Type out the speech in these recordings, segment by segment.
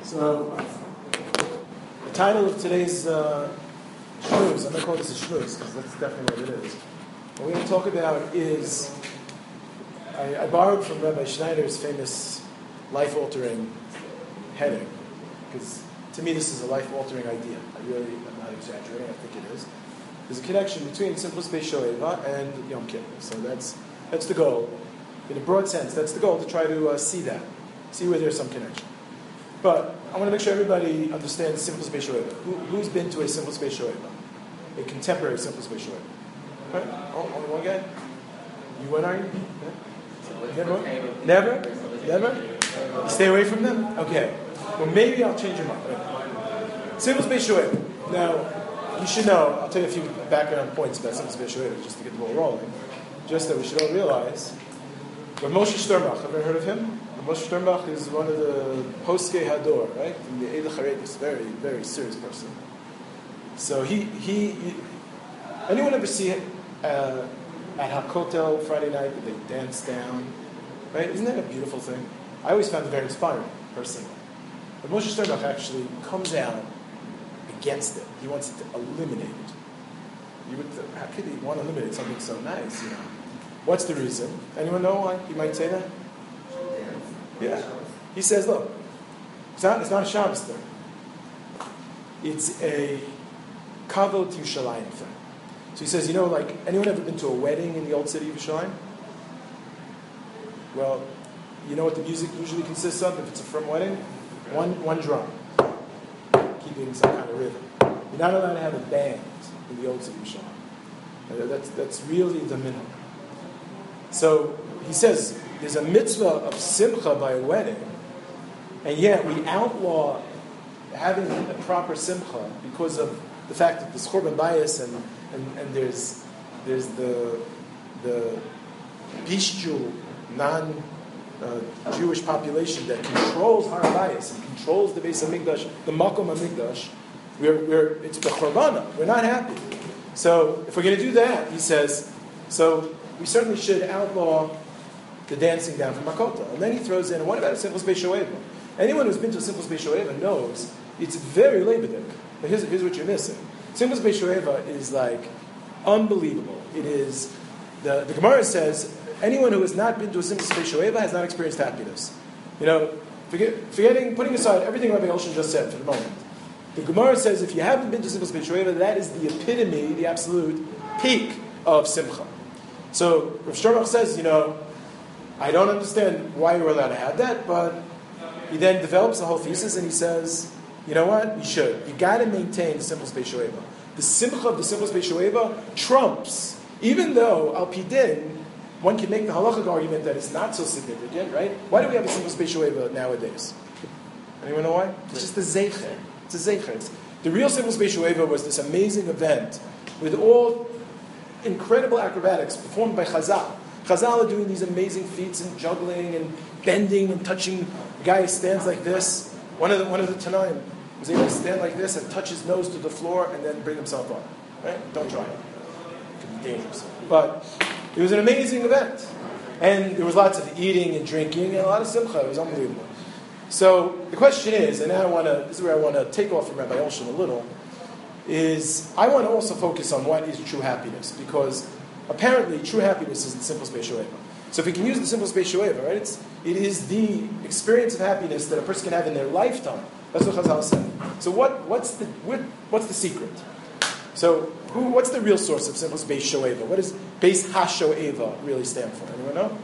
So, the title of today's shnooze, I'm going to call this a shnooze because that's definitely what it is. What we're going to talk about is, I borrowed from Rabbi Schneider's famous life-altering heading, because to me this is a life-altering idea. I'm not exaggerating, I think it is. There's a connection between Simchas Beis Shoeva and Yom Kippur. So that's the goal. In a broad sense, that's the goal, to try to see where there's some connection. But I want to make sure everybody understands Simchas Beis Shoeva. Who's been to a Simchas Beis Shoeva? A contemporary Simchas Beis Shoeva? Right? Only one guy? You went, are you? Yeah? Never? You stay away from them? Okay. Well, maybe I'll change your mind. Simchas Beis Shoeva. Now, you should know, I'll tell you a few background points about Simchas Beis Shoeva just to get the ball rolling. Just that we should all realize. But Moshe Sternbach, have you ever heard of him? Moshe Sternbach is one of the Poskei Hador, right? From the Eile Charedis, very, very serious person. So anyone ever see it at HaKotel Friday night that they dance down? Right? Isn't that a beautiful thing? I always found it very inspiring, personally. But Moshe Sternbach actually comes out against it. He wants it to eliminate it. How could he want to eliminate something so nice, What's the reason? Anyone know why he might say that? Yeah. He says, look, it's not a Shabbos thing. It's a Kavod Yerushalayim thing. So he says, anyone ever been to a wedding in the old city of Yerushalayim? Well, you know what the music usually consists of if it's a frum wedding? One drum, keeping some kind of rhythm. You're not allowed to have a band in the old city of Yerushalayim. That's really the minimum. So he says, there's a mitzvah of simcha by a wedding, and yet we outlaw having a proper simcha because of the fact that there's churban bayis and there's the bestial non-Jewish population that controls Har Bayis and controls the Beis Hamikdash, the Makom Hamikdash. It's bechorbanah. We're not happy. So if we're going to do that, he says, so we certainly should outlaw the dancing down from Makota. And then he throws in, what about a Simchas Beis Shoeva? Anyone who's been to a Simchas Beis Shoeva knows it's very lebedik. But here's what you're missing. Simchas Beis Shoeva is like unbelievable. It is, the Gemara says, anyone who has not been to a Simchas Beis Shoeva has not experienced happiness. Putting aside everything Rabbi Elshon just said for the moment. The Gemara says if you haven't been to Simchas Beis Shoeva, that is the epitome, the absolute peak of Simcha. So Rav Sternbach says, I don't understand why you're allowed to have that, but he then develops a whole thesis and he says, you know what? You should. You got to maintain the Simchas Beis Shoeva. The Simcha of the Simchas Beis Shoeva trumps, even though Al Pi Din, one can make the halachic argument that it's not so significant, right? Why do we have a Simchas Beis Shoeva nowadays? Anyone know why? It's just a zeicher. It's a zeicher. The real Simchas Beis Shoeva was this amazing event with all incredible acrobatics performed by Chazal. Chazal are doing these amazing feats and juggling and bending and touching. The guy stands like this. One of the Tanaim was able to stand like this and touch his nose to the floor and then bring himself up. Right? Don't try it. It could be dangerous. But it was an amazing event. And there was lots of eating and drinking and a lot of simcha. It was unbelievable. So the question is, and now this is where I want to take off from Rabbi Elshon a little, is I want to also focus on what is true happiness, because apparently true happiness is the Simchas Beis Shoeva. So if we can use the Simchas Beis Shoeva, right, it is the experience of happiness that a person can have in their lifetime. That's what Chazal said. So what's the secret? So what's the real source of Simchas Beis Shoeva? What does Beis HaShoeva really stand for? Anyone know?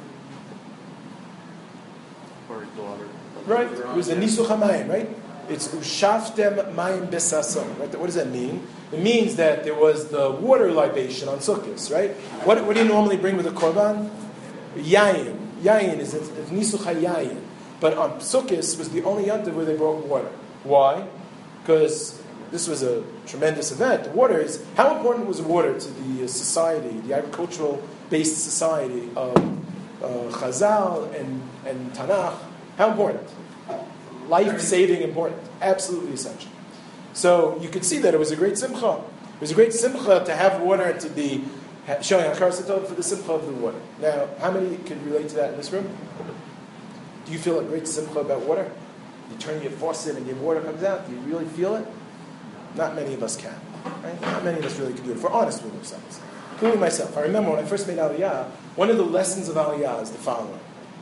Right? It was the Nisuch HaMayim, right? It's Ushaftem Mayim Besason. Right? What does that mean? It means that there was the water libation on Sukkot, right? What do you normally bring with a korban? Yayin. Yayin is Nisuch HaYayin. But on Sukkot was the only yontiv where they brought water. Why? Because this was a tremendous event. Water is, how important was water to the society, the agricultural-based society of Chazal and Tanakh? How important? Life-saving important. Absolutely essential. So you could see that it was a great simcha. It was a great simcha to have water to be showing Hakar Satov for the simcha of the water. Now, how many can relate to that in this room? Do you feel a great simcha about water? You turn your faucet and your water comes out. Do you really feel it? Not many of us can. Right? Not many of us really can do it. If we're honest with ourselves. Including myself. I remember when I first made Aliyah, one of the lessons of Aliyah is the following.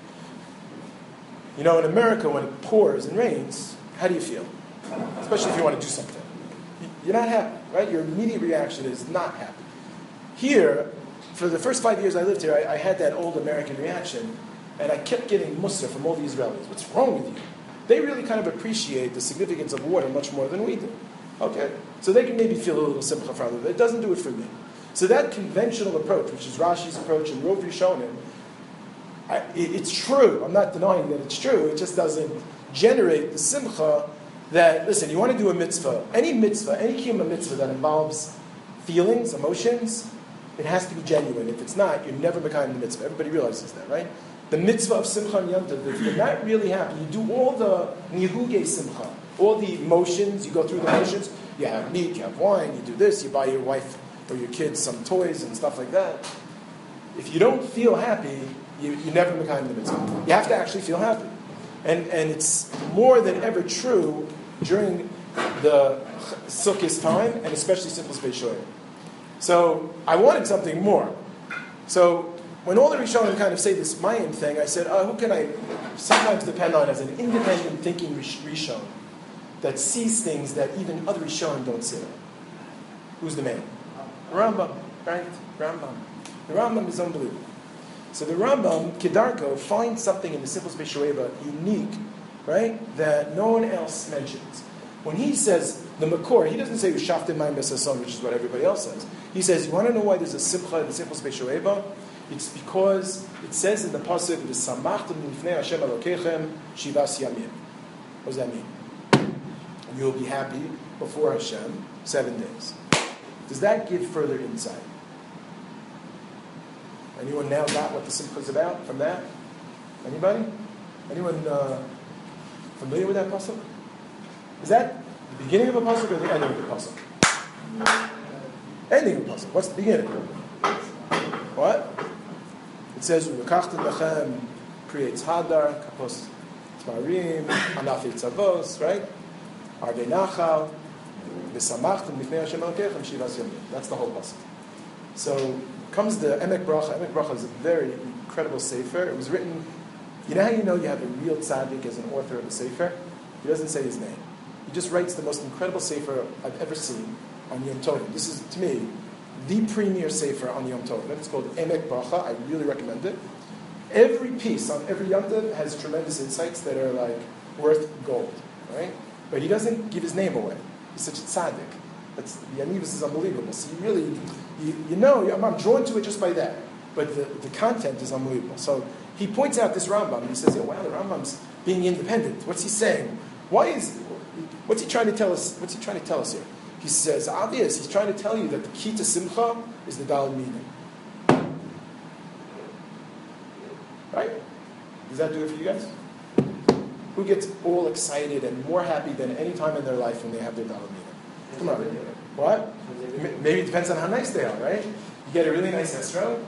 In America, when it pours and rains, how do you feel? Especially if you want to do something. You're not happy, right? Your immediate reaction is not happy. Here, for the first 5 years I lived here, I had that old American reaction, and I kept getting mussar from all the Israelis. What's wrong with you? They really kind of appreciate the significance of water much more than we do. Okay? So they can maybe feel a little simcha from it, but it doesn't do it for me. So that conventional approach, which is Rashi's approach and Rov Rishonim, it's true. I'm not denying that it's true. It just doesn't generate the simcha that, listen, you want to do a mitzvah, any kiyum mitzvah that involves feelings, emotions, it has to be genuine. If it's not, you're never becoming the mitzvah. Everybody realizes that, right? The mitzvah of simcha and Yom Tov, if you're not really happy, you do all the nihuge simcha, all the emotions, you go through the emotions, you have meat, you have wine, you do this, you buy your wife or your kids some toys and stuff like that. If you don't feel happy, you never become the mitzvah. You have to actually feel happy. And it's more than ever true during the Sukkot time, and especially Simchas Beis Shoel. So I wanted something more. So when all the Rishonim kind of say this Mayim thing, I said, who can I sometimes depend on as an independent thinking Rishon that sees things that even other Rishonim don't see? Who's the man? Rambam, right? Rambam. The Rambam is unbelievable. So the Rambam, Kedarko, finds something in the Simchas Beis Shoeva unique, right, that no one else mentions. When he says the Makor, he doesn't say Ushaftim Mayim Besason, which is what everybody else says. He says, you want to know why there's a Simcha in the Simchas Beis Shoeva? It's because it says in the pasuk, "V'samachtem lifnei Hashem Elokechem shivas yamim." What does that mean? You'll be happy before Hashem 7 days. Does that give further insight? Anyone now got what the simcha is about from that? Anybody? Anyone familiar with that pasuk? Is that the beginning of a pasuk or the ending of the pasuk? Ending of the pasuk. What's the beginning? What? It says, "V'kachtem lachem" creates hadar, kapos tmarim, anafi tzavos, right? Arvei nachal, v'samachtem lifnei Hashem Elokechem shivas yamim. That's the whole pasuk. So comes the Emek Bracha. Emek Bracha is a very incredible sefer. It was written. You know how you know you have a real tzaddik as an author of a sefer? He doesn't say his name. He just writes the most incredible sefer I've ever seen on Yom Tov. This is, to me, the premier sefer on Yom Tov. It's called Emek Bracha. I really recommend it. Every piece on every Yom Tov has tremendous insights that are like worth gold, right? But he doesn't give his name away. He's such a tzaddik. The Yanivus is unbelievable. So you really, I'm drawn to it just by that. But the content is unbelievable. So he points out this Rambam, and he says, wow, the Rambam's being independent. What's he saying? What's he trying to tell us? What's he trying to tell us here? He says, obvious, he's trying to tell you that the key to simcha is the Daled Minim. Right? Does that do it for you guys? Who gets all excited and more happy than any time in their life when they have their Daled Minim? Come on. What? Maybe it depends on how nice they are, right? You get a really nice esrog.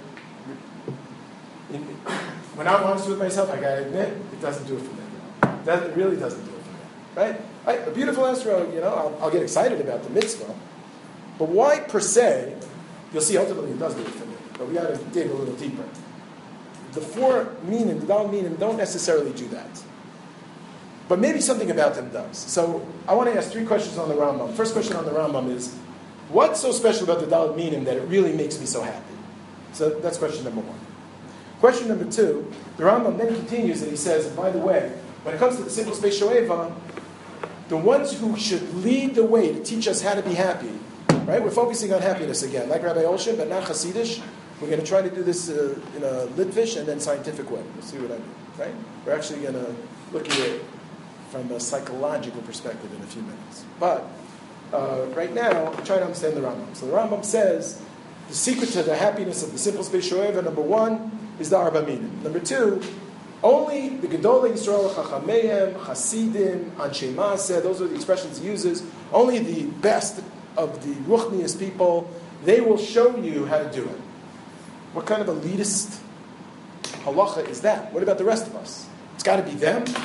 When I'm honest with myself, I gotta admit, it doesn't do it for me. It really doesn't do it for me, right? A beautiful esrog, I'll get excited about the mitzvah. But why per se? You'll see ultimately it does do it for me. But we gotta dig a little deeper. The four meaning, the Daled Minim, don't necessarily do that. But maybe something about them does. So I want to ask 3 questions on the Rambam. First question on the Rambam is, what's so special about the Daled Minim that it really makes me so happy? So that's question number 1. Question number 2, the Rambam then continues and he says, and by the way, when it comes to the Simchas Beis Shoeva, the ones who should lead the way to teach us how to be happy, right? We're focusing on happiness again, like Rabbi Olshin, but not Hasidish. We're going to try to do this in a Litvish and then scientific way. You'll see what I mean, right? We're actually going to look at it from a psychological perspective in a few minutes. But right now, try to understand the Rambam. So the Rambam says, the secret to the happiness of the Simchas Beis Shoeva, number 1, is the Arba Minim. Number 2, only the Gedolei Yisrael, Chachameihem, Hasidim, Anshe Maaseh, those are the expressions he uses, only the best of the Ruchnius people, they will show you how to do it. What kind of elitist halacha is that? What about the rest of us? It's got to be them.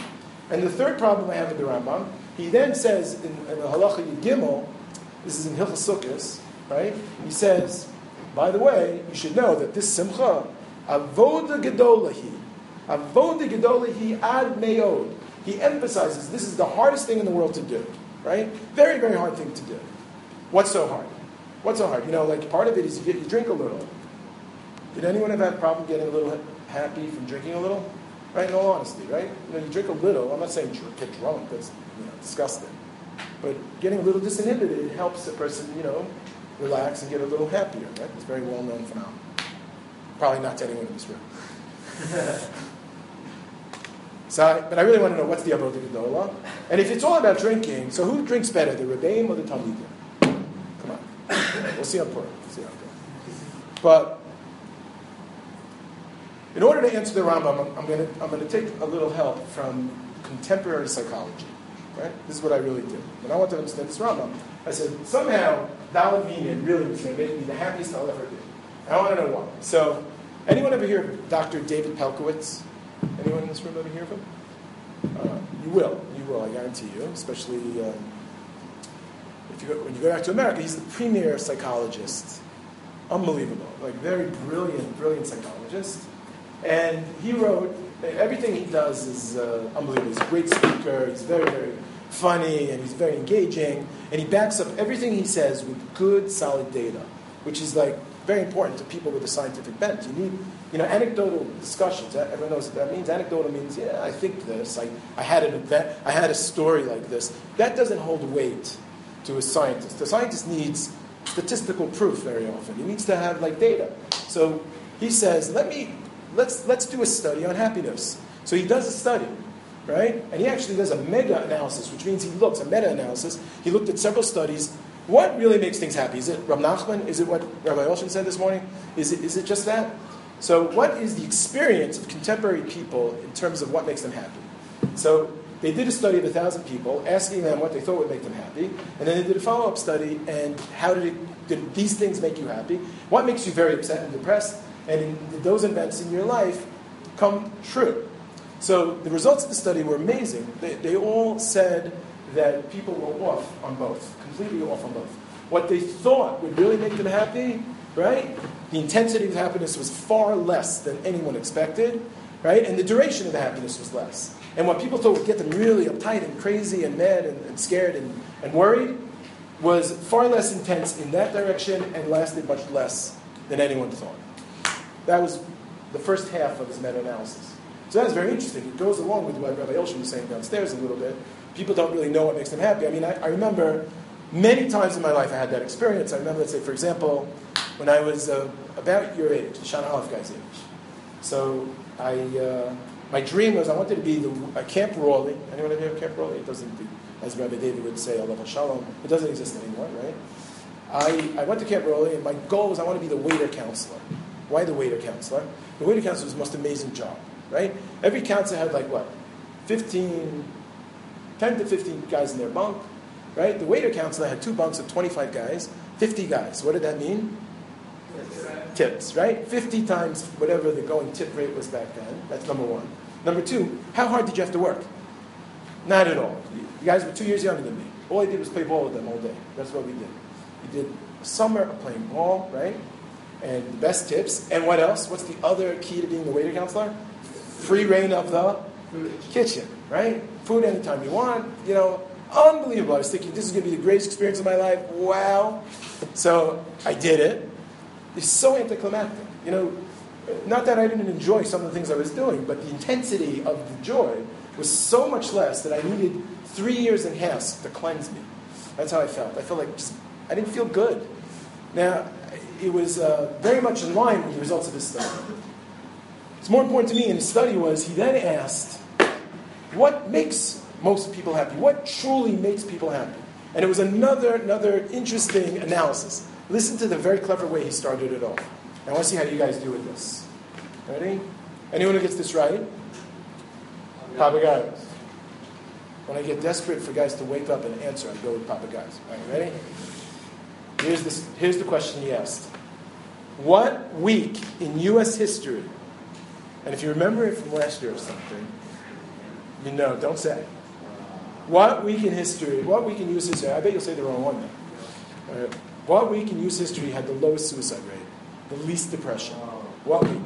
And the third problem I have with the Rambam, he then says in the Halacha Yud Gimel, this is in Hilchos Sukkos, right? He says, by the way, you should know that this Simcha, Avoda Gedolahi, Avoda Gedolahi ad meod. He emphasizes this is the hardest thing in the world to do, right? Very, very hard thing to do. What's so hard? What's so hard? Like part of it is you drink a little. Did anyone have a problem getting a little happy from drinking a little? Right, in all honesty, right? You drink a little. I'm not saying get drunk. That's disgusting. But getting a little disinhibited helps a person, relax and get a little happier. Right? It's a very well-known phenomenon. Probably not to anyone in this room. But I really want to know what's the Avodah Gedolah. And if it's all about drinking, so who drinks better, the Rebbeim or the Talmidim? Come on, we'll see on Purim. We'll see how it goes. But in order to answer the Rambam, I'm going to take a little help from contemporary psychology. Right? This is what I really did. When I wanted to understand this Rambam, I said, somehow, Dalet Minin really was going to make me the happiest I'll ever be. I want to know why. So, anyone ever hear of Dr. David Pelkowitz? Anyone in this room ever hear of him? You will, I guarantee you, especially when you go back to America. He's the premier psychologist. Unbelievable. Like, very brilliant psychologist. And he wrote, everything he does is unbelievable. He's a great speaker, he's very, very funny, and he's very engaging, and he backs up everything he says with good, solid data, which is like very important to people with a scientific bent. You need, anecdotal discussions. Everyone knows what that means. Anecdotal means, I think this, I had an event, I had a story like this. That doesn't hold weight to a scientist. The scientist needs statistical proof very often. He needs to have data. So he says, let's do a study on happiness. So he does a study, right? And he actually does a mega-analysis, which means he looks, a meta-analysis. He looked at several studies. What really makes things happy? Is it Rav Nachman? Is it what Rabbi Olshan said this morning? Is it just that? So what is the experience of contemporary people in terms of what makes them happy? So they did a study of 1,000 people, asking them what they thought would make them happy, and then they did a follow-up study, and how did these things make you happy? What makes you very upset and depressed? And did those events in your life come true? So the results of the study were amazing. They all said that people were off on both, completely off on both. What they thought would really make them happy, right? The intensity of happiness was far less than anyone expected, right? And the duration of the happiness was less. And what people thought would get them really uptight and crazy and mad and scared and worried was far less intense in that direction and lasted much less than anyone thought. That was the first half of his meta-analysis. So that's very interesting. It goes along with what Rabbi Olshan was saying downstairs a little bit. People don't really know what makes them happy. I mean, I remember many times in my life I had that experience. I remember, let's say, for example, when I was about your age, the Shana Aleph guy's age. So my dream was I wanted to be Camp Raleigh. Anyone ever heard of Camp Raleigh? It doesn't, as Rabbi David would say, Allah Shalom, it doesn't exist anymore, right? I went to Camp Raleigh, and my goal was I want to be the waiter counselor. Why the waiter counselor? The waiter counselor was the most amazing job, right? Every counselor had 10 to 15 guys in their bunk, right? The waiter counselor had 2 bunks of 25 guys, 50 guys. What did that mean? Tips, right? 50 times whatever the going tip rate was back then. That's number one. Number two, how hard did you have to work? Not at all. You guys were 2 years younger than me. All I did was play ball with them all day. That's what we did. We did summer of playing ball, right? And the best tips. And what else? What's the other key to being the waiter counselor? Free reign of the kitchen, right? Food anytime you want, unbelievable. I was thinking, this is going to be the greatest experience of my life. Wow. So I did it. It's so anticlimactic. Not that I didn't enjoy some of the things I was doing, but the intensity of the joy was so much less that I needed 3 years in HASC to cleanse me. That's how I felt. I felt like I didn't feel good. Now, it was very much in line with the results of his study. What's more important to me in his study was he then asked, what makes most people happy? What truly makes people happy? And it was another interesting analysis. Listen to the very clever way he started it off. I want to see how you guys do with this. Ready? Anyone who gets this right? Papagayos. When I get desperate for guys to wake up and answer, I go with papagayos. All right, ready? Here's the question he asked. What week in U.S. history, and if you remember it from last year or something, You know, don't say. What week in history, what week in U.S. history, I bet you'll say the wrong one now. All right. What week in U.S. history had the lowest suicide rate? The least depression? What week?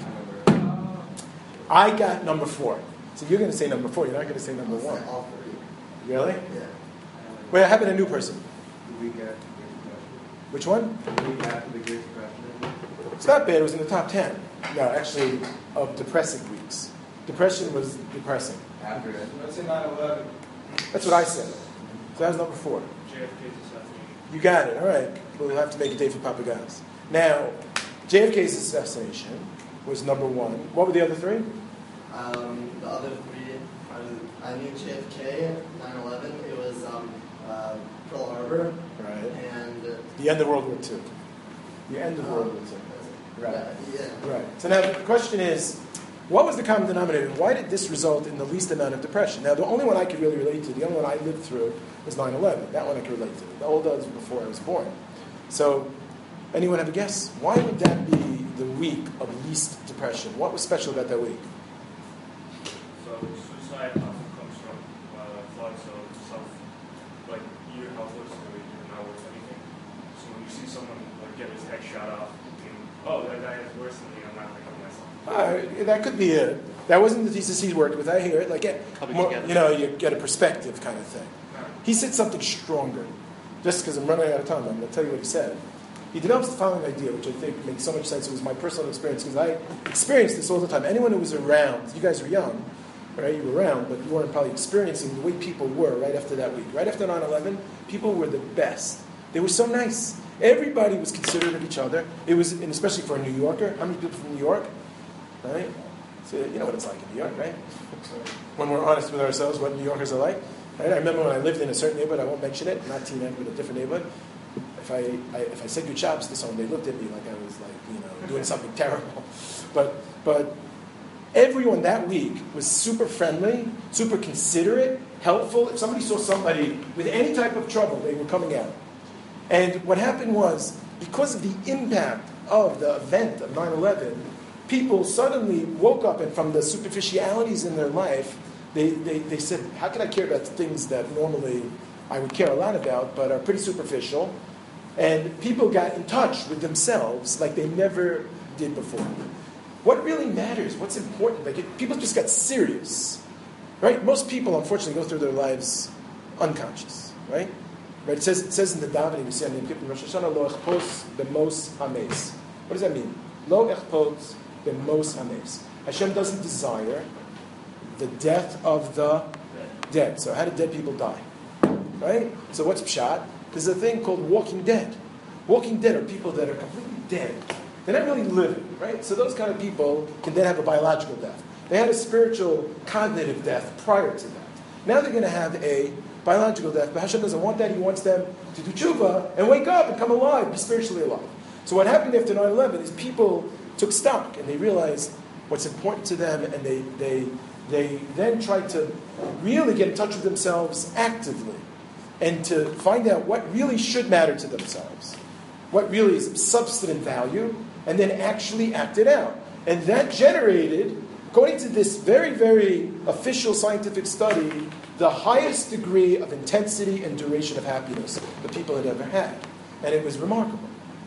I got number 4. So you're going to say number 4. You're not going to say number 1. All 3. Really? Yeah. Wait, how about a new person? The week after the Great Depression. Which one? The week after the Great Depression. It's not bad. It was in the top 10. No, actually, of depressing weeks. Depression was depressing. After it. Let's say 9/11. That's what I said. So that was number 4. JFK's assassination. You got it. All right. We'll have to make a day for Papagayos. Now, JFK's assassination was number 1. What were the other 3? The other 3, I knew JFK, 9/11. It was Pearl Harbor. Right. And The end of World War II. The end of World War II. Right. Yeah. Right. So now the question is, what was the common denominator? Why did this result in the least amount of depression? Now, the only one I could really relate to, the only one I lived through, was 9/11. That one I could relate to. The old ones before I was born. So, anyone have a guess? Why would that be the week of least depression? What was special about that week? So suicide often comes from thoughts of self, like you're helpless or you're not worth anything. So when you see someone like get his head shot off, you think, oh, that guy is worse than me. I'm not going to help myself. That could be it. That wasn't the thesis he worked with. I hear it. Like, you get a perspective kind of thing. He said something stronger. Just because I'm running out of time, I'm going to tell you what he said. He develops the following idea, which I think makes so much sense. It was my personal experience, because I experienced this all the time. Anyone who was around, you guys were young, right? You were around, but you weren't probably experiencing the way people were right after that week. Right after 9/11, people were the best. They were so nice. Everybody was considerate of each other. It was, and especially for a New Yorker. How many people from New York? Right? So you know what it's like in New York, right? When we're honest with ourselves, what New Yorkers are like. Right? I remember when I lived in a certain neighborhood, I won't mention it, not Teaneck, but a different neighborhood. If I said good jobs to someone, they looked at me like I was doing something terrible. But everyone that week was super friendly, super considerate, helpful. If somebody saw somebody with any type of trouble, they were coming out. And what happened was, because of the impact of the event of 9/11, people suddenly woke up, and from the superficialities in their life, they said, how can I care about things that normally I would care a lot about, but are pretty superficial? And people got in touch with themselves like they never did before. What really matters? What's important? People just got serious, right? Most people, unfortunately, go through their lives unconscious, right? Right? It says in the davening we say on Yom Kippur, Rosh Hashanah, Lo echpos b'mos hames. What does that mean? Lo echpos b'mos hames. Hashem doesn't desire the death of the dead. So how did dead people die? Right? So what's pshat? There's a thing called walking dead. Walking dead are people that are completely dead. They're not really living, right? So those kind of people can then have a biological death. They had a spiritual, cognitive death prior to that. Now they're going to have a biological death, but Hashem doesn't want that. He wants them to do tshuva and wake up and come alive, be spiritually alive. So what happened after 9/11 is people took stock and they realized what's important to them, and they then tried to really get in touch with themselves actively and to find out what really should matter to themselves, what really is of substantive value, and then actually act it out. And that generated, according to this very, very official scientific study, the highest degree of intensity and duration of happiness that people had ever had. And it was remarkable.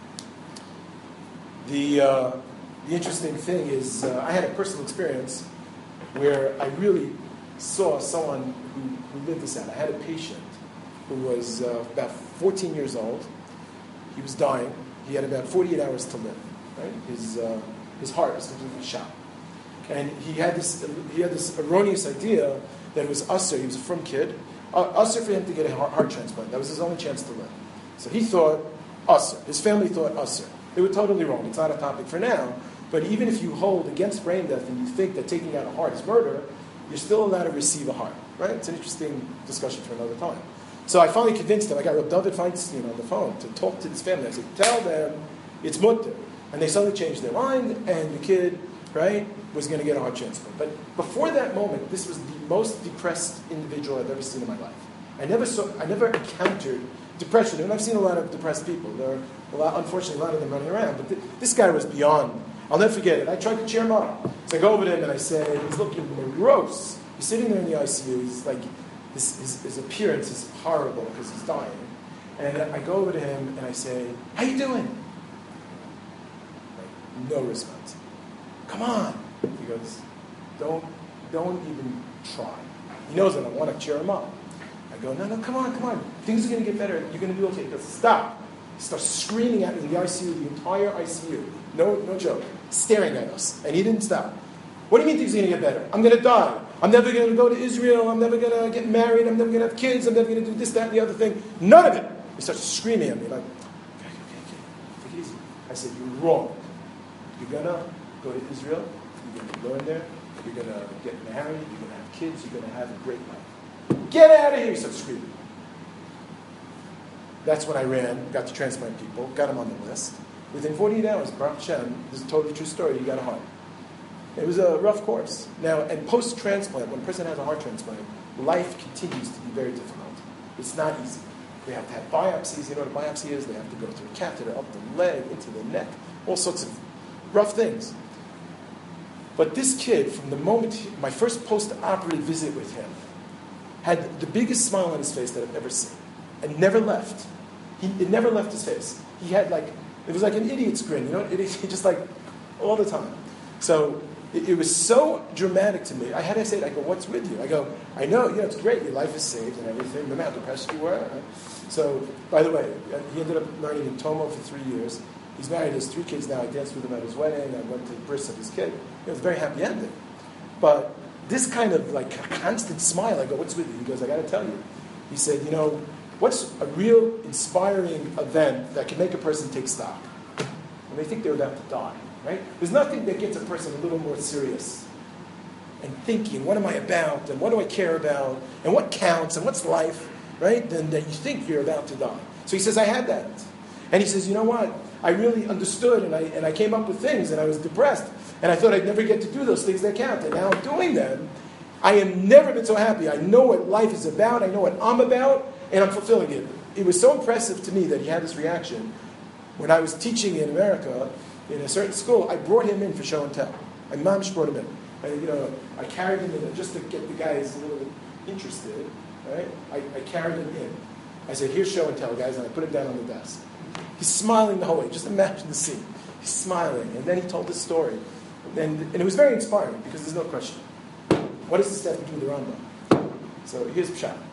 The interesting thing is, I had a personal experience where I really saw someone who lived this out. I had a patient who was about 14 years old. He was dying. He had about 48 hours to live. Right? His heart was completely shot. And he had this erroneous idea that it was usher. He was a frum kid. Usher for him to get a heart transplant. That was his only chance to live. So he thought usher. His family thought usher. They were totally wrong. It's not a topic for now. But even if you hold against brain death and you think that taking out a heart is murder, you're still allowed to receive a heart. Right? It's an interesting discussion for another time. So I finally convinced him. I got Reb David Feinstein on the phone to talk to his family. I said, tell them it's mutter. And they suddenly changed their mind, and the kid, right, was going to get a heart transplant. But before that moment, this was the most depressed individual I've ever seen in my life. I never encountered depression. And I've seen a lot of depressed people. There are, unfortunately, a lot of them running around. But this guy was beyond. I'll never forget it. I tried to cheer him up. So I go over to him and I say, he's looking morose. He's sitting there in the ICU. He's like, his appearance is horrible because he's dying. And I go over to him and I say, "How you doing?" Like, no response. "Come on." He goes, don't even try. He knows that I want to cheer him up. I go, no, come on. Things are going to get better. You're going to do okay. He goes, "Stop." He starts screaming at me in the ICU, the entire ICU. No joke. Staring at us. And he didn't stop. "What do you mean things are going to get better? I'm going to die. I'm never going to go to Israel. I'm never going to get married. I'm never going to have kids. I'm never going to do this, that, and the other thing. None of it." He starts screaming at me like, okay. Take it easy. I said, "You're wrong. You're going to go to Israel. You're going to learn there. You're going to get married. You're going to have kids. You're going to have a great life. Get out of here." He starts screaming. That's when I ran, got to transplant people, got him on the list. Within 48 hours, Baruch Hashem, this is a totally true story, he got a heart. It was a rough course. Now, and post-transplant, when a person has a heart transplant, life continues to be very difficult. It's not easy. They have to have biopsies. You know what a biopsy is? They have to go through a catheter up the leg, into the neck, all sorts of rough things. But this kid, from the moment, my first post-operative visit with him, had the biggest smile on his face that I've ever seen. And never left. It never left his face. He had it was like an idiot's grin, you know? He just all the time. So it was so dramatic to me. I had to say, I go, "What's with you?" I go, "I know, it's great. Your life is saved and everything. Remember how depressed you were?" Right? So, by the way, he ended up learning in Tomo for 3 years. He's married, has 3 kids now. I danced with him at his wedding. I went to the bris of his kid. It was a very happy ending. But this kind of constant smile, I go, "What's with you?" He goes, "I got to tell you." He said, "What's a real inspiring event that can make a person take stock when they think they're about to die, right? There's nothing that gets a person a little more serious and thinking, what am I about, and what do I care about, and what counts, and what's life, right? Than that you think you're about to die." So he says, "I had that." And he says, "You know what? I really understood, and I came up with things, and I was depressed, and I thought I'd never get to do those things that count, and now I'm doing them. I have never been so happy. I know what life is about. I know what I'm about. And I'm fulfilling it." It was so impressive to me that he had this reaction. When I was teaching in America, in a certain school, I brought him in for show and tell. My mom brought him in. I carried him in just to get the guys a little bit interested. Right? I carried him in. I said, "Here's show and tell, guys," and I put him down on the desk. He's smiling the whole way. Just imagine the scene. He's smiling. And then he told his story. And it was very inspiring because there's no question. What does this have to do with the Rambam? So here's the shot.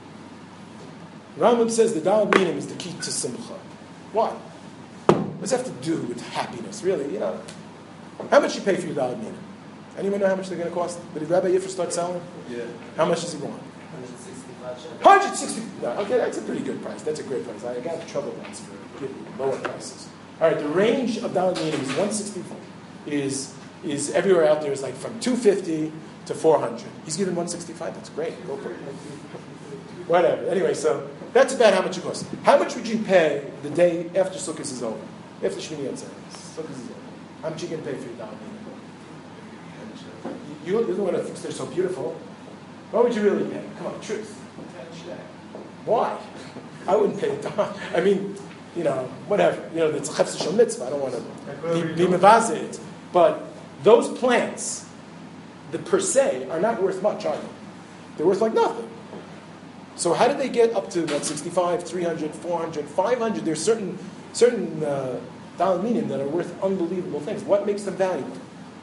Rambam says the Daled Minim is the key to Simcha. Why? What does that have to do with happiness? Really, How much you pay for your Daled Minim? Anyone know how much they're going to cost? Did Rabbi Yiffer start selling? Yeah. How much does he want? 165 160. No, okay, that's a pretty good price. That's a great price. I got in trouble once for giving lower prices. All right, the range of Daled Minim is 164. Is everywhere out there is from 250 to 400. He's given 165. That's great. Go for it. Whatever. Anyway, so that's about how much it costs. How much would you pay the day after Sukkot is over? After Shmini Atzeres, Sukkot is over. How much are you going to pay for your Daled Minim? You're the one that thinks they're so beautiful. What would you really pay? Come on, truth. Why? I wouldn't pay a dime. I mean, whatever. It's a chefs shel mitzvah. I don't want to be mevazit. But those plants, the per se, are not worth much, are they? They're worth nothing. So how did they get up to 165, 300, 400, 500? There's certain Daled Minim that are worth unbelievable things. What makes them valuable?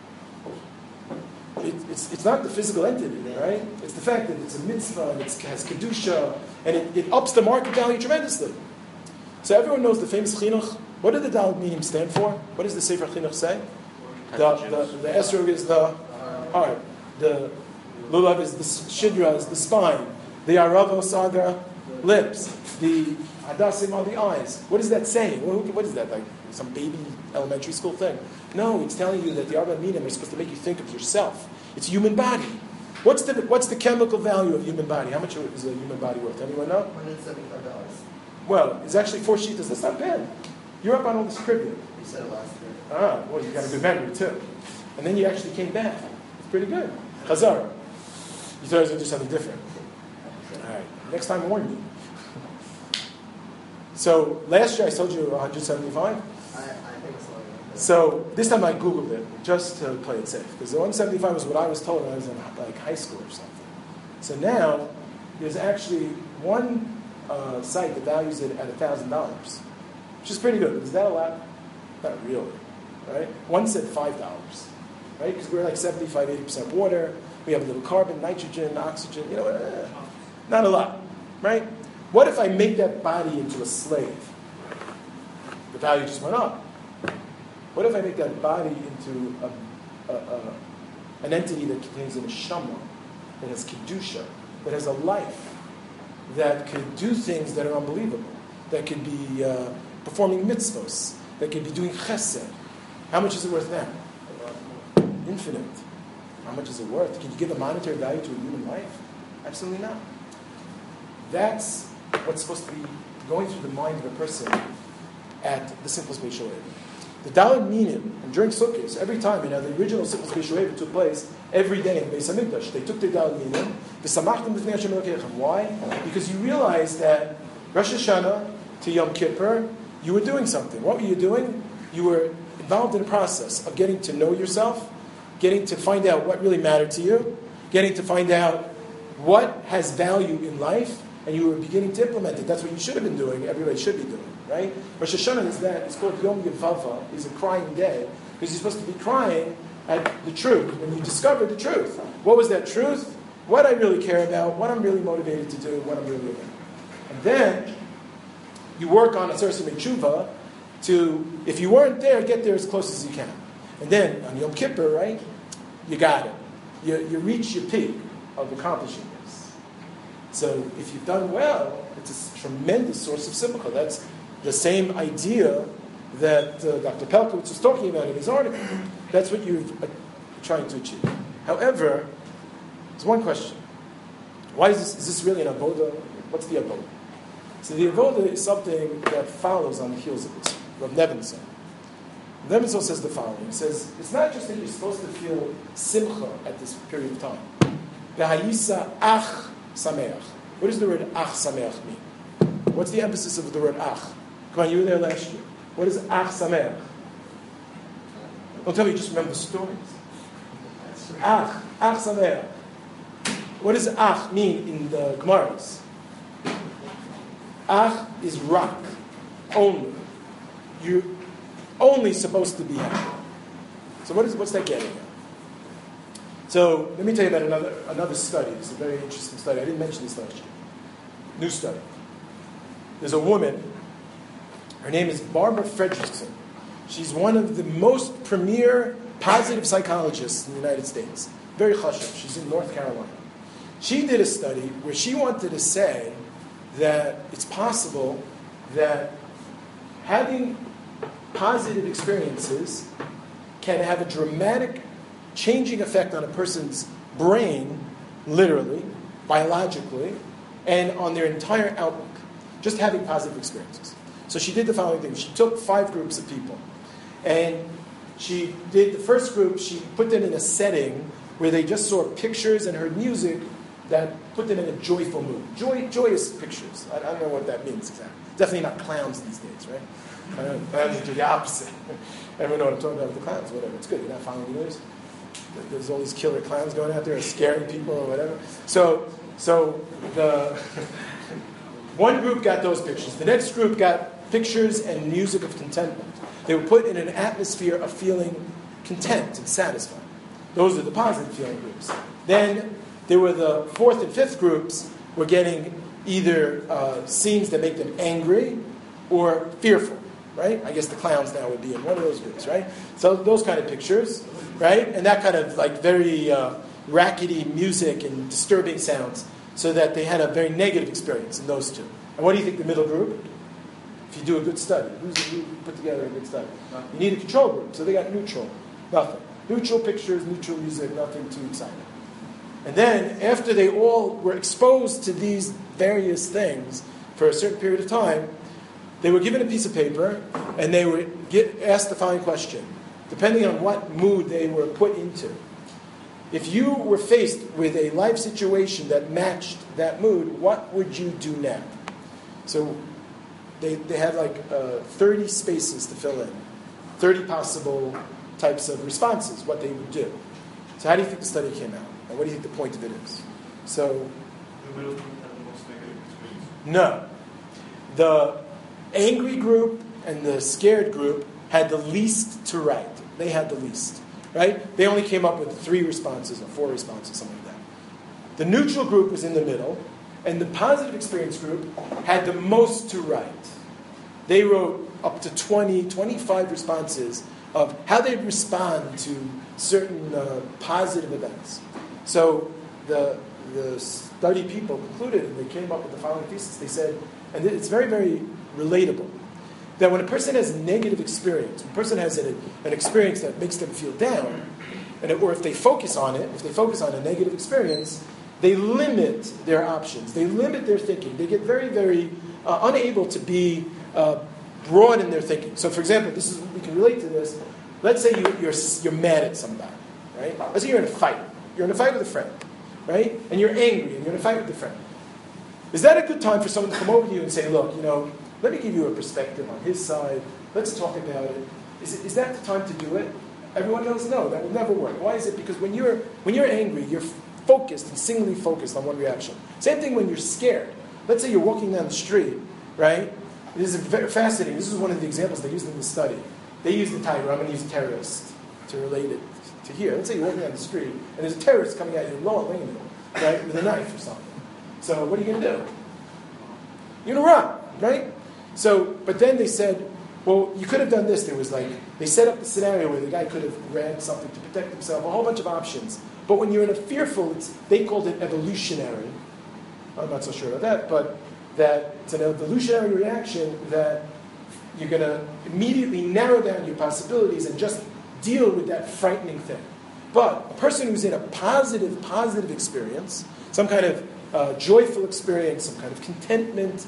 It's not the physical entity, right? It's the fact that it's a mitzvah and it has kedusha and it ups the market value tremendously. So everyone knows the famous chinuch. What do the Daled Minim stand for? What does the Sefer Chinuch say? The esrog is the heart. The lulav is the shidra, is the spine. The aravo saga, lips. The hadassim are the eyes. What is that saying? What is that, some baby elementary school thing? No, it's telling you that the arba minim are supposed to make you think of yourself. It's human body. What's the chemical value of human body? How much is a human body worth? Anyone know? $175. Well, it's actually 4 sheetas. That's not bad. You're up on all this trivia. You said it last year. Well, you got a good memory too. And then you actually came back. It's pretty good. Chazara. You thought I was going to do something different. All right. Next time, warn me. So last year I told you 175. I think it's longer. So this time I Googled it just to play it safe. Because the 175 was what I was told when I was in high school or something. So now, there's actually one site that values it at $1,000, which is pretty good. Is that a lot? Not really, right? One said $5, right? Because we're like 75, 80% water. We have a little carbon, nitrogen, oxygen, not a lot, right? What if I make that body into a slave? The value just went up. What if I make that body into an entity that contains a neshama, that has kedusha, that has a life, that could do things that are unbelievable, that could be performing mitzvos, that could be doing chesed? How much is it worth now? Infinite. How much is it worth? Can you give a monetary value to a human life? Absolutely not. That's what's supposed to be going through the mind of a person at the Simchas Beis Shoeva. The Daled Minim, and during Sukkot, every time, the original Simchas Beis Shoeva took place every day in Beis Hamikdash. They took the Daled Minim, v'samachtem b'fnei Hashem Elokeichem. Why? Because you realize that Rosh Hashanah to Yom Kippur, you were doing something. What were you doing? You were involved in a process of getting to know yourself, getting to find out what really mattered to you, getting to find out what has value in life, and you were beginning to implement it. That's what you should have been doing. Everybody should be doing, right? Rosh Hashanah is that. It's called Yom Yevava. It's a crying day because you're supposed to be crying at the truth when you discover the truth. What was that truth? What I really care about, what I'm really motivated to do, what I'm really living. And then you work on a Aseret Tshuva to, if you weren't there, get there as close as you can. And then on Yom Kippur, right, you got it. You reach your peak of accomplishing this. So if you've done well, it's a tremendous source of simcha. That's the same idea that Dr. Pelkowitz was talking about in his article. That's what you're trying to achieve. However, there's one question. Why is this really an avoda? What's the avoda? So the avoda is something that follows on the heels of this. Rav Nebenzahl. Rav Nebenzahl says the following. He says, it's not just that you're supposed to feel simcha at this period of time. V'hayisa ach sameach. What does the word ach sameach mean? What's the emphasis of the word ach? Come on, you were there last year. What is ach sameach? Don't tell me you just remember the stories. Ach sameach. What does ach mean in the Gemaras? Ach is rock, only. You're only supposed to be happy. So what's that getting at? So let me tell you about another study. It's a very interesting study. I didn't mention this last year. New study. There's a woman. Her name is Barbara Fredrickson. She's one of the most premier positive psychologists in the United States. Very chashuv. She's in North Carolina. She did a study where she wanted to say that it's possible that having positive experiences can have a dramatic changing effect on a person's brain, literally, biologically, and on their entire outlook. Just having positive experiences. So she did the following thing. She took 5 groups of people. And she did the first group, she put them in a setting where they just saw pictures and heard music that put them in a joyful mood. Joyous pictures. I don't know what that means exactly. Definitely not clowns these days, right? Clowns do the opposite. Everyone know what I'm talking about with the clowns, whatever. It's good. You're not following the news. There's all these killer clowns going out there scaring people or whatever. So the one group got those pictures. The next group got pictures and music of contentment. They were put in an atmosphere of feeling content and satisfied. Those are the positive feeling groups. Then there were the 4th and 5th groups were getting either scenes that make them angry or fearful, right? I guess the clowns now would be in one of those groups, right? So those kind of pictures, right? And that kind of like very rackety music and disturbing sounds, so that they had a very negative experience in those two. And what do you think the middle group? If you do a good study, who put together a good study? You need a control group, so they got neutral, nothing. Neutral pictures, neutral music, nothing too exciting. And then, after they all were exposed to these various things for a certain period of time, they were given a piece of paper, and they would asked the following question, depending on what mood they were put into. If you were faced with a life situation that matched that mood, what would you do now? So they had like 30 spaces to fill in, 30 possible types of responses, what they would do. So how do you think the study came out? And what do you think the point of it is? So, The middle group had the most negative experience. no. The angry group and the scared group had the least to write. They had the least, right? They only came up with 3 responses or 4 responses, something like that. The neutral group was in the middle, and the positive experience group had the most to write. They wrote up to 20, 25 responses of how they'd respond to certain positive events. So the study people concluded, and they came up with the following thesis. They said, and it's very, very relatable, that when a person has a negative experience, when a person has an experience that makes them feel down, or if they focus on it, if they focus on a negative experience, they limit their options. They limit their thinking. They get very, very unable to be broad in their thinking. So, for example, we can relate to this. Let's say you're mad at somebody, right? Let's say you're in a fight. You're in a fight with a friend, right? And you're angry, and you're in a fight with a friend. Is that a good time for someone to come over to you and say, look, let me give you a perspective on his side. Let's talk about it. Is that the time to do it? Everyone knows no, that will never work. Why is it? Because when you're angry, you're focused and singly focused on one reaction. Same thing when you're scared. Let's say you're walking down the street, right? This is very fascinating. This is one of the examples they used in the study. They used the tiger. I'm going to use terrorist to relate it to here. Let's say you're walking down the street and there's a terrorist coming at you, right, with a knife or something. So what are you going to do? You're going to run, right? So, but then they said, well, you could have done this. They set up the scenario where the guy could have grabbed something to protect himself, a whole bunch of options. But when you're in a fearful, they called it evolutionary. I'm not so sure about that, but that it's an evolutionary reaction that you're going to immediately narrow down your possibilities and just deal with that frightening thing. But a person who's in a positive experience, some kind of joyful experience, some kind of contentment,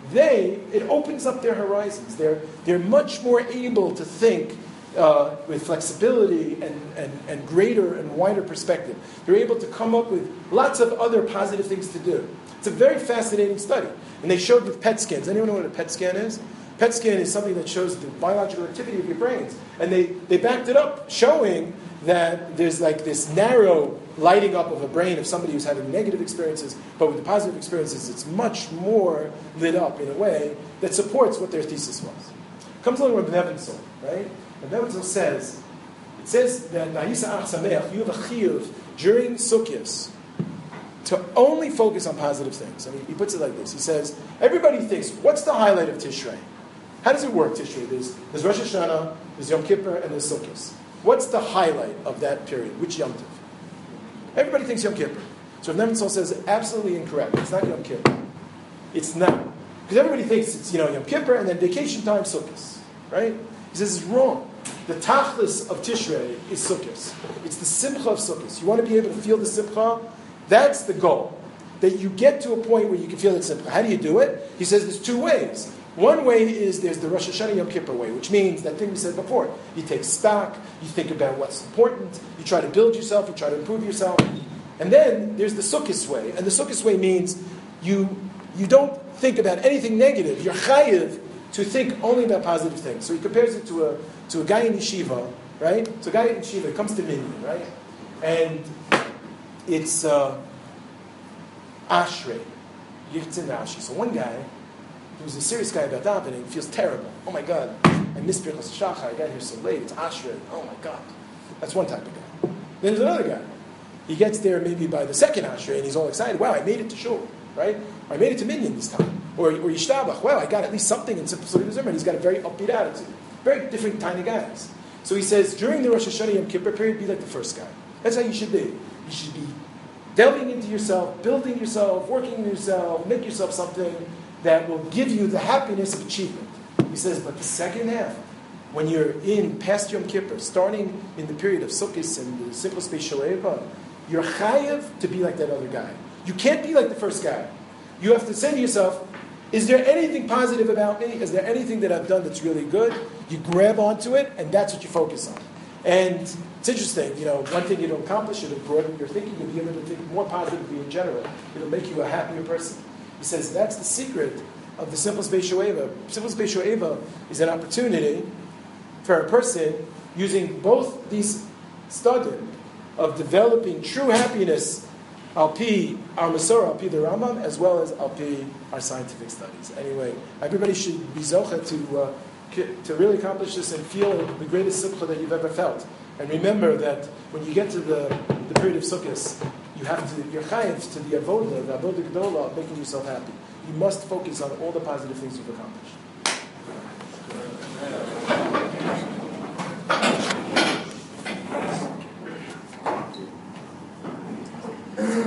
it opens up their horizons. They're much more able to think with flexibility and greater and wider perspective. They're able to come up with lots of other positive things to do. It's a very fascinating study. And they showed with PET scans. Anyone know what a PET scan is? PET scan is something that shows the biological activity of your brains. And they backed it up, showing that there's like this narrow lighting up of a brain of somebody who's having negative experiences, but with the positive experiences, it's much more lit up in a way that supports what their thesis was. Comes along with Nebenzel, right? And Nebenzel says that Na'isa Ach Sameach, you have a chiyuv during Sukkot to only focus on positive things. I mean, he puts it like this. He says, everybody thinks, what's the highlight of Tishrei? How does it work, Tishrei? There's Rosh Hashanah, there's Yom Kippur, and there's Sukkot. What's the highlight of that period? Which Yom Tov? Everybody thinks Yom Kippur. So Nebenzel says, absolutely incorrect. It's not Yom Kippur. It's not. Because everybody thinks it's Yom Kippur, and then vacation time, Sukkot. Right? He says it's wrong. The tachlis of Tishrei is Sukkot. It's the simcha of Sukkot. You want to be able to feel the simcha? That's the goal. That you get to a point where you can feel that simcha. How do you do it? He says there's 2 ways. One way is there's the Rosh Hashanah Yom Kippur way, which means that thing we said before. You take stock, you think about what's important, you try to build yourself, you try to improve yourself. And then there's the Sukkot way. And the Sukkot way means you don't think about anything negative. You're chayiv to think only about positive things. So he compares it to a guy in yeshiva, right? So a guy in yeshiva comes to Minyan, right? And it's Ashrei. Yitzin Rashi. So one guy who's a serious guy about davening feels terrible. Oh my God, I missed Birchas Shachar. I got here so late. It's Ashrei. Oh my God. That's one type of guy. Then there's another guy. He gets there maybe by the second Ashrei and he's all excited. Wow, I made it to Shul, right? Or I made it to Minyan this time. Or Yishtabach. Wow, I got at least something in Simple Solution Zimmer. He's got a very upbeat attitude. Very different kind of guys. So he says, during the Rosh Hashanah Yom Kippur period, be like the first guy. That's how you should be. You should be delving into yourself, building yourself, working on yourself, make yourself something that will give you the happiness of achievement. He says, but the second half, when you're in past Yom Kippur, starting in the period of Sukkot and the simple space Shoeva, you're chayiv to be like that other guy. You can't be like the first guy. You have to say to yourself, is there anything positive about me? Is there anything that I've done that's really good? You grab onto it, and that's what you focus on. And it's interesting, one thing you'll accomplish, it'll broaden your thinking, you'll be able to think more positively in general. It'll make you a happier person. He says that's the secret of the Simple Space Shoeva. Simple Space Shoeva is an opportunity for a person using both these studim of developing true happiness Al Pi our Masorah, Al Pi the Rambam, as well as Al Pi our scientific studies. Anyway, everybody should be zocha to really accomplish this and feel the greatest simcha that you've ever felt. And remember that when you get to the period of Sukkot, you're chayiv to the avodah, the avodah gedolah, of making yourself happy. You must focus on all the positive things you've accomplished.